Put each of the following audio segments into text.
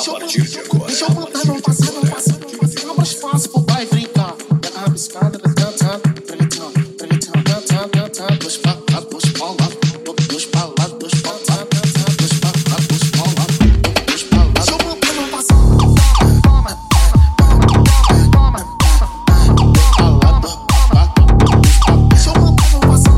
partir de agora. Deixa eu mandar não passar. Fica mais fácil pro pai brincar. Pega a rabiscada, dois pra lá, dois pra lá, dois pra lá, dois pra lá, dois pra lá, dois pra lá, dois pra lá. Deixa eu mandar não passar. Deixa eu mandar não passar.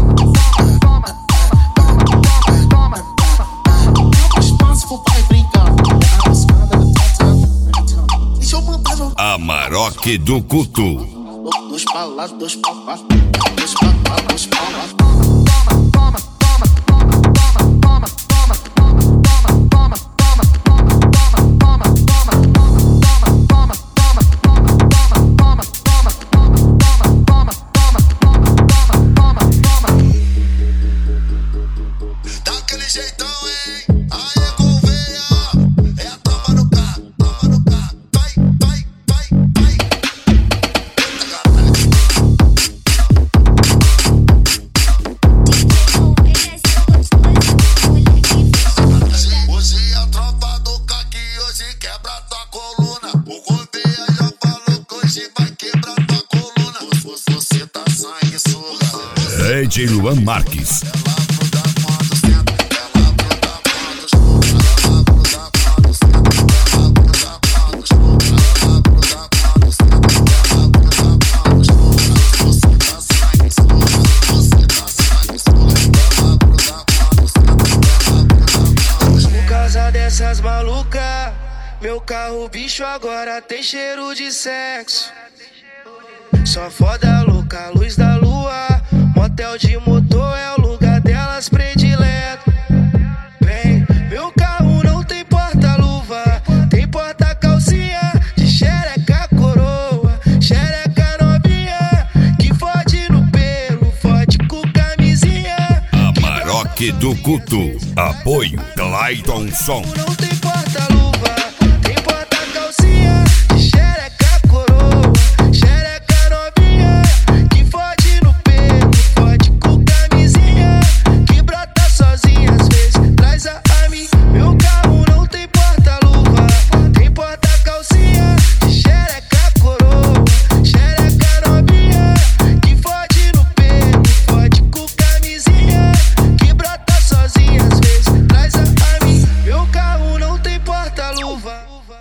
Amarok do Couto. Dois pra lá, dois pra lá, dois pra lá, dois pra lá. Daquele jeitão, hein? Aí Gouveia, é a toma no carro, vai. Hoje a tropa do caqui, hoje quebra tua coluna. O Gouveia já falou que hoje vai quebrar tua coluna. Você tá sanguessuga. DJ Luan Marques. Dessas maluca, meu carro bicho agora tem cheiro de sexo. Só foda louca, luz da lua, motel de motor é o lugar delas predileto. Bem, meu carro não tem porta-luva, tem porta-calcinha de xereca coroa, xereca novinha, que fode no pelo, fode com camisinha. Amarok do Couto. Apoio Clayton Som. Não tem